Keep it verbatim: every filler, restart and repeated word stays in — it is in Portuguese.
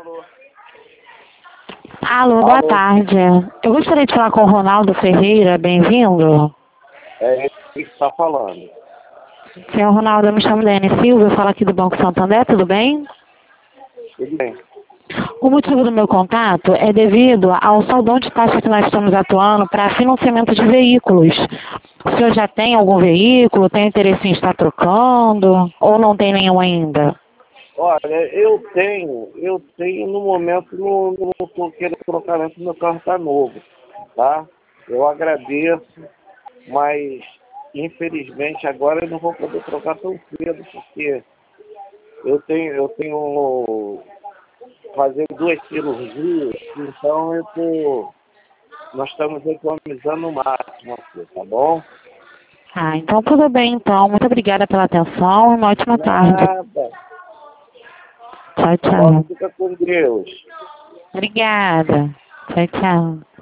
Alô, boa Alô. tarde. Eu gostaria de falar com o Ronaldo Ferreira, bem-vindo. É ele que está falando. Senhor Ronaldo, eu me chamo Dani Silva, eu falo aqui do Banco Santander, tudo bem? Tudo bem. O motivo do meu contato é devido ao saldão de taxa que nós estamos atuando para financiamento de veículos. O senhor já tem algum veículo, tem interesse em estar trocando ou não tem nenhum ainda? Olha, eu tenho, eu tenho no momento, não estou querendo trocar antes, meu carro está novo, tá? Eu agradeço, mas infelizmente agora eu não vou poder trocar tão cedo, porque eu tenho, eu tenho fazer duas cirurgias, então eu tô, nós estamos economizando o máximo aqui, tá bom? Ah, então tudo bem então. Muito obrigada pela atenção e uma ótima tarde. Nada. Tchau, Tá bom, tchau. fica com Deus. Obrigada. Tchau, tchau.